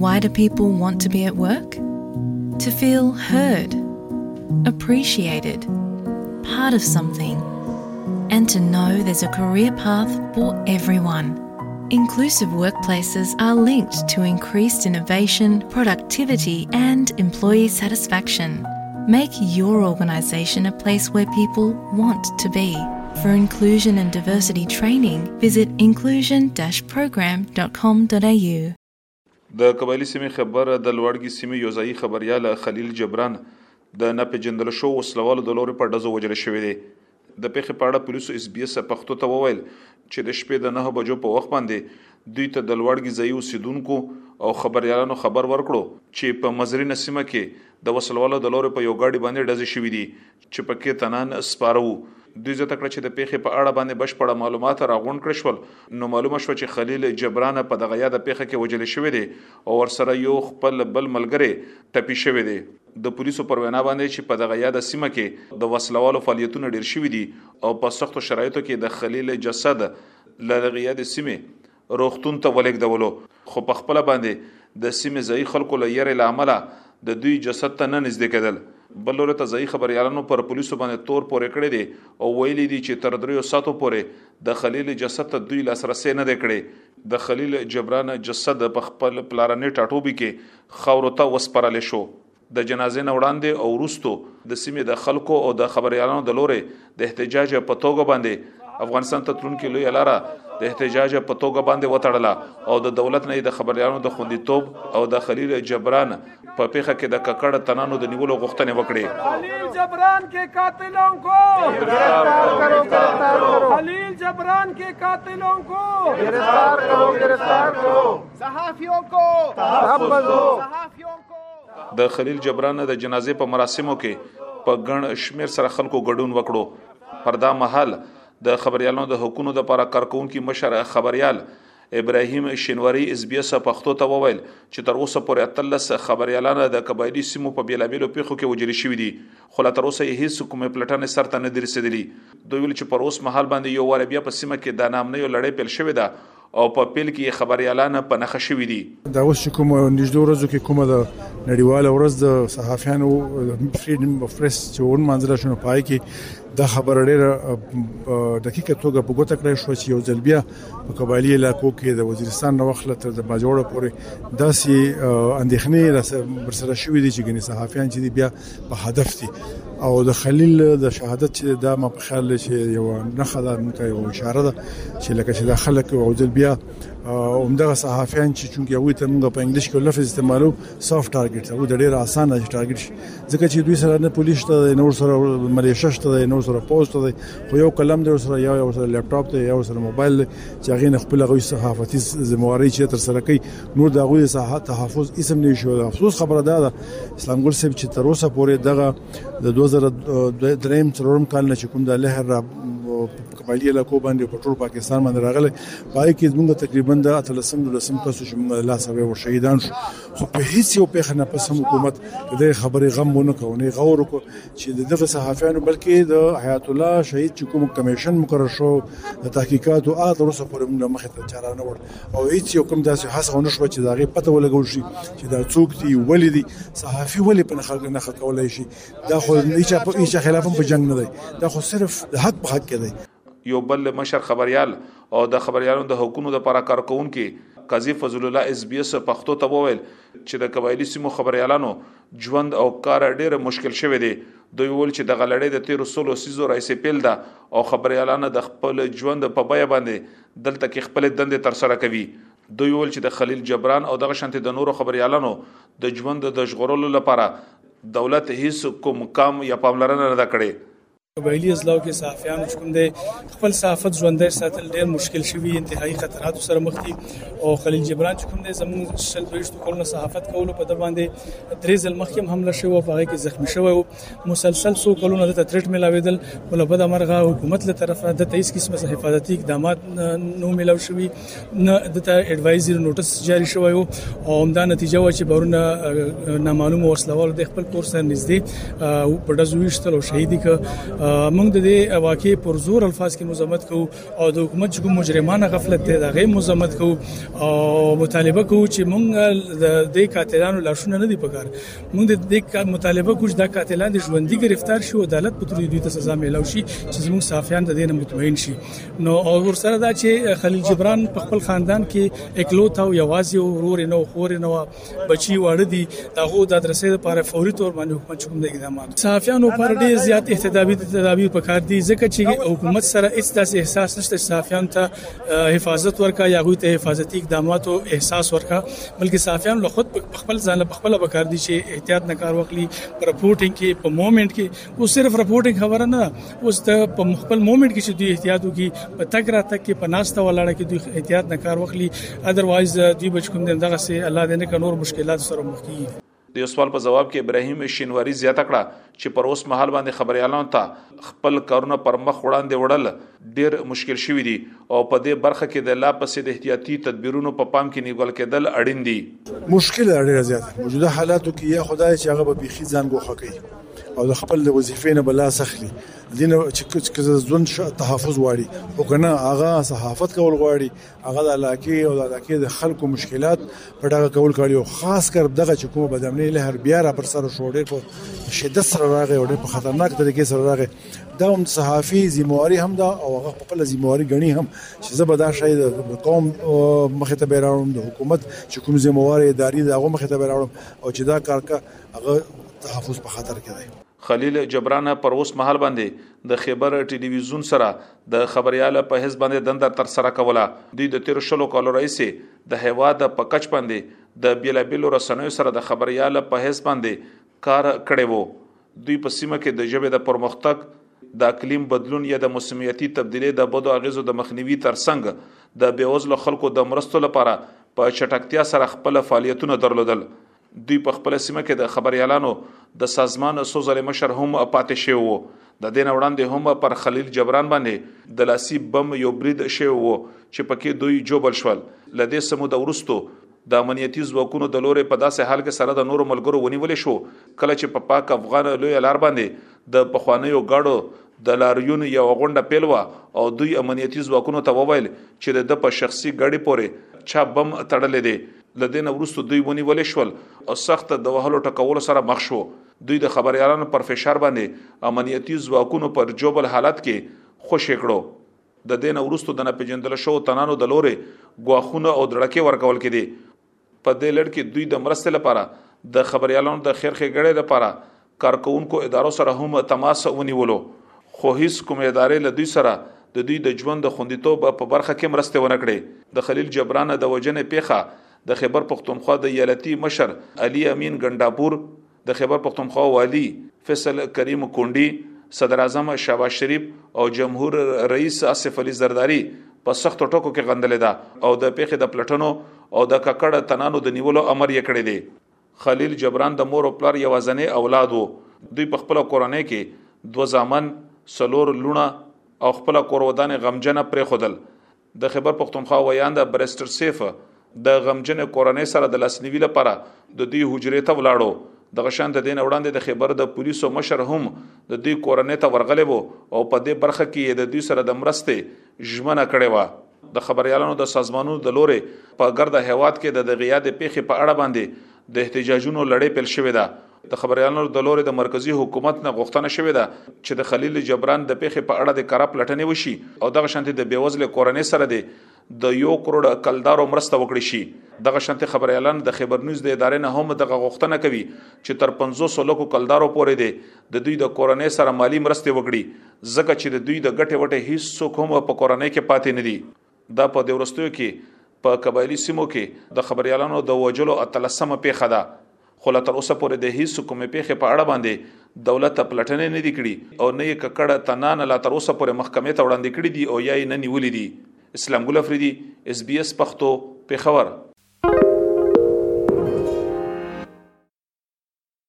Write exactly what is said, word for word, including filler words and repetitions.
Why do people want to be at work? To feel heard, appreciated, part of something, and to know there's a career path for everyone. Inclusive workplaces are linked to increased innovation, productivity, and employee satisfaction. Make your organisation a place where people want to be. For inclusion and diversity training, visit inclusion dash program dot com dot a u. د قبایلی سیمې خبر د لوړګي سیمې یوځایي خبريال خلیل جبران د ناپېژندل شو وسلوالو د لوري په ډزو وجل شوی دی. د پیښې په اړه پولیسو اس بي اس پښتو ته وویل چې د شپې د نه بجو په وخت باندې دوی ته د لوړګي ځای اوسیدونکو او خبريالانو خبر ورکړو چې په مزرینه سیمه کې د وسلوالو د لوري په یو گاډي باندې ډزې شوې دي چې پکې تنان سپارو. دوی زته کړ چې د پیښې په اړه باندې بشپړه معلومات راغونډ کړل شول نو معلومه شو چې خلیل جبران په دغه یاد پیښه کې وجل شوی دی او ورسره یو خپل بل ملګری ټپي شوی دی. د پولیسو پر وینا باندې چې په دغه یاد سیمه کې د وسلوالو فعالیتونه ډیر شوي دي او په سختو شرایطو کې د خلیل جسد له دغه یاد سیمه روغتون ته ولېږدولو خو په خپل باندې د سیمه ځای خلکو له یری لامل د دوی جسد ته نه نږدې کېدل. بل لوري ته ځای خبريالانو پر پولیسو باندې تور پورې کړی دي او ویلي دي چې تر دریو ساتو پورې د خلیل جسد ته دوی لاسرسي نه دی کړی. د خلیل جبران جسد په خپل پلارنې ټاټوبي کې خاورو ته وسپارل شو. د جنازې نه وړاندې او وروستو د سیمې د خلکو او د خبريالانو د لوري د احتجاج په توګه باندې افغانستان ته تلونکي لوی لاره د احتجاج په توګه باندې وتړله او د دولت نه د خبريالانو د خوندیتوب او د خلیل جبران په پیښه کې د ککړ تنانو د نیولو غوښتنې وکړې. خلیل جبران کے قاتلوں کو گرفتار کرو گرفتار کرو خلیل جبران کے قاتلوں کو گرفتار کرو گرفتار کرو صحافیوں کو تحفظو صحافیوں کو. د خلیل جبران د جنازې په مراسمو کې په ګڼ شمیر سره خلکو ګډون وکړو. پر دا مهال د خبريالانو د حقوقو د لپاره کارکونکو مشر خبريال ابراهیم شینواری اس بي اس پښتو ته وویل چې تر اوسه پورې اتلس خبريالانو د قبایلی سیمو په بیلابیلو پیښو کې وجري شوي دي خو لا تر اوسه یې هیڅ کومه پلټنه سرته نه درسېدلي. دوی ویل چې پر اوس مهال باندې یو واره بیا په سیمه کې د نامنه یو لړۍ پیل شوې ده او په پیل کې خبريالانو په نخښه شوي دي. دا اوس کوم نږدې ورځو کې کومه د نړیواله ورځ د صحافیانو فریډم اف پریس چې ون منځله شنو پای کې دا خبر ډېر دقیقه توګه په ګوته کړی شو چې یو ځل بیا په قبایلی علاقو کې د وزیرستان نه وخت تر د باجوړه پورې داسې اندېښنې برسره شوې دي چې ګنې صحافیان چې دي بیا په هدف دي او د خلیل د شهادت چې دا ما په خیال چې یو نښه ده موږ ته یو اشاره ده چې لکه چې دا خلک یو ځل بیا همدغه صحافیان چې چونکې هغوی ته موږ په انګلیش کې لفظ استعمالو سافت ټارګټ هغوی ته ډېره اسانه چې ټارګټ شي ځکه چې دوی سره نه پولیس شته دی نه ورسره ملیشه شته دی نه ورسره پوز شته دی خو یو قلم دی ورسره یا ورسره لیپټاپ دی یا ورسره موبایل دی چې هغې نه خپل هغوی صحافتي ذمهواري چې ترسره کوي نور د هغوی د تحفظ اسم نه شي. افسوس خبره دا ده اسلام ګل صاحب چې تر اوسه پورې دغه د دوه زره درېیم څلورم کال نه چې کوم د لهر را قبایلی علاقو باندې په ټول پاکستان باندې راغلی پای کې موږ تقریبا د اتلسم دولسم کسو چې موږ الله سره ور شهیدان شو خو په هیڅ یو پیښه نه پس حکومت د خبرې غم ونه کوي غور کو چې دغه صحافیانو بلکې د حیات الله شهید چې کوم کمیشن مقرر شو د تحقیقات او تر اوسه پورې موږ مخه ته چاره نه وړ او هیڅ یو کوم داسې هڅه ونه شو چې داغه پته ولګول شي چې دا څوک دی ولې دی صحافي ولې په خلک نه خکولای شي. دا خو هیڅ هیڅ خلاف په جنگ نه دی دا خو صرف د حق په حق کې دی. یو بل مشر خبريال او د خبريالانو د حقوقو د لپاره کارکونکو قاضي فضل الله اس بي اس پښتو ته وویل چې د قبایلی سیمو خبريالانو ژوند او کار ډېر مشکل شوی دی. دوی ویل چې د غلړې د تیر سولو سيزو رئیس پیل ده او خبريالانو د خپل ژوند په بیا باندې دلته کې خپل دندې تر سره کوي. دوی ویل چې د خلیل جبران او دغه شانتي د نورو خبريالانو د ژوند د ژغورلو لپاره دولت هیڅ کوم کام یا پاملرنه نه کړې. قبایلی ازلاو کې صحافیانو چې کوم دی خپل صحافت ژوندی ساتل ډېر مشکل شوي انتهایی خطراتو سره مخ دي او خلیل جبران چې کوم دی زموږ شل دویشتو کلونه صحافت کولو په ده باندې درې ځل مخکې هم حمله شوې وه په هغې کې زخمي شوی و مسلسل څو کلونه دته تریټ میلاوېدل خو له بده مرغه حکومت له طرفه دته هېڅ قسمه حفاظتي اقدامات نه میلاو شوي نه دته اډوایزري نوټس جاري شوی و او همدا نتیجه وه چې بارونه نامعلومو وسلوالو د خپل کور سره نږدې په ډزو ویشتل او شهید یې کړه موږ د دې واقعي پر زور الفاظ کې مذمت کوو او د حکومت چې مجرمانه غفلت دی دا غي مذمت کوو او مطالبه کوو چې موږ د دې قاتلانو لاشونه نه دي پکار موږ د دې مطالبه کوو چې دا قاتلان د ژوندۍ گرفتار شي او عدالت په تور دوی ته سزا ملو شي چې موږ صافیان د دې نه مطمئن شي نو او ورسره دا چې خلیل جبران په خپل خاندان کې اکلوت او یوازې ورور نه خور نه بچي واړه دي داغه د درسې لپاره فوري تور باندې حکومت کوم د اقدامات صحافیانو پر ډیر زیات احتدابي تدابیر پکار دي ځکه چې حکومت سره هیڅ داسې احساس نشته صحافیان ته حفاظت ورکا یا غوي ته حفاظتي اقدامات او احساس ورکا بلکې صحافیان له خود خپل ځان په خپل پکار دي چې احتیاط نه کار وکړي پر رپورټینګ کې په مومنت کې او صرف رپورټینګ خبره نه اوس ته په خپل مومنت کې چې دوی احتیاط وکړي په تک را تک کې په ناسته ولاړه کې دوی احتیاط نه کار وکړي اذروایز دوی بچ کوم دغه سي الله دې نه ک نور مشکلات سره مخ کیږي د یو سوال په جواب کې ابراهیم شینواری زیاته کړه چې پر اوس مهال باندې خبريالانو ته خپل کارونه پر مخ وړاندې وړل ډیر مشکل شوی دي او په دې برخه کې د لا پسې د احتیاطي تدبیرونو په پام کې نیول کېدل اړین دي مشکل ډیر زیات موجوده حالاتو کې یا خدای چې هغه به بيخي ځان ګوخه کوي او د خپل وظیفې نه بلا سخلي دینه چې ځون تحفظ واړي او کنه هغه صحافت کول غواړي هغه د علاقې او د علاقې د خلکو مشکلات په ډاګه کول کوي او خاص کر دغه چې کومه بدامنۍ له هر بیا را پر سره شوړې په شدت سره راغی او په خطرناک طریقې سره راغی دا هم صحافي ذمہواری هم دا او هغه په خپل ذمہواری غني هم چې زبدا شاید د قوم مخه ته بیرون د حکومت چې کوم ذمہواری اداري دا هغه مخه ته بیرون او چې دا کار کا هغه تحفظ په خطر کې دی خلیل جبران پر اوس مهال باندې د خبر ټلویزیون سره د خبرياله په حساب باندې دندر تر سره کوله دوی د تیر شلو کالو رئیس د هوا د پکچ باندې د بیلابیلو رسنیو سره د خبرياله په حساب باندې کار کړي وو دوی په سیمه کې د ژبې د پرمختګ د اقلیم بدلون یا د موسمیاتي تبدیلی د بدو اغیزو د مخنیوي ترڅنګ د بیوزلو خلکو د مرستو لپاره په چټکتیا سره خپل فعالیتونه درلودل دوی په خپل سیمه کې د خبريالانو د سازمان سوزل مشر هم پاتې شوی وو د دین وړاندې هم پر خلیل جبران باندې د لاسی بم یو برید شوی وو چې پکې دوی جوبل شول لدې سمو د ورستو د امنیتي ځواکونو د لوري په داسې حال کې سره د نورو ملګرو ونیول شو کله چې په پاک افغان لوی لار باندې د پخوانیو گاډو د لاریون یو غونډه پیلوا او دوی امنیتي ځواکونو ته وویل چې د په شخصي ګاډي پورې چا بم تړلې دي لدین ورستو دوی ونیول شول او سخت د وهلو ټکول سره مخ شو دوی د خبريالانو پر فشار باندې امنیتي ځواکونو پر جوبل حالت کې خوش کړو د دین ورستو د نه پیجندل شو تنانو د لوري غواخونه او دړکې ورکول کړي په دې لړ کې دوی د مرستې لپاره د خبريالانو د خیر ښېګړې لپاره کارکونکو ادارو سره هم تماس ونیولو خو هیڅ کوم ادارې له دوی سره د دوی د ژوند د خوندیتوب په برخه کې مرسته ونه کړې د خلیل جبران د وجنې پیخه د خیبر پختونخوا د ایالتي مشر علي امین ګنداپور د خیبر پختونخوا والی فیصل کریم کونډي صدر اعظم شهباز شریف او جمهور رئیس آصف علي زرداری په سخت ټکو کې غندل دا او د پیخه د پلټنو او د ککړه تنانو د نیولو امر یې کړی دی خلیل جبران د مور او پلار یوازنې اولاد وو دوی په خپل کورنۍ کې دو ځامن سلور لونه او خپل کورودان غمجنه پرې خودل د خیبر پختونخوا ویاند برستر سیف د غمجن کورنۍ سره د لاسنیوي لپاره د دوی حجرې ته ولاړو د غشان د دین وړاندې د خبر د پولیسو مشر هم د دوی کورنۍ ته ورغلی وو او په دې برخه کې د دوی سره د مرستې ژمنه کړې و د خبريالانو د سازمانونو د لوري په ګرد هواد کې د غیاد پیخي په اړه باندې د احتجاجونو لړۍ پیل شوې ده د خبريالانو د لوري د مرکزی حکومت نه غوښتنه شوې ده چې د خلیل جبران د پیخي په اړه د کار پلټنې وشي او د غشانتي د بیوزل کورنۍ سره دی د یو کروڑ کلدارو مرسته وکړي شي دغه شانتي خبريالان د خبر نیوز د ادارې نه هم دغه غوښتنه کوي چې تر پنځوس لکو کلدارو پورې دی د دوی د کورنۍ سره مالی مرسته وکړي ځکه چې د دوی د ګټه وټه هیڅ څوک هم په کورنۍ کې پاتې نه دي دا په دورستیو کې په قبایلی سیمو کې د خبريالانو د وجلو اتلسمه پیښه ده خو لا تر اوسه پورې د هیڅ کومې پیښې په اړه باندې دولت پلټنې نه دی کړي او نه یې ککړه تنان لا تر اوسه پورې محکمې ته وړاندې کړي دي او یا یې نه نیولې دي اسلام ګل افریدي اس بي اس پښتو پیښور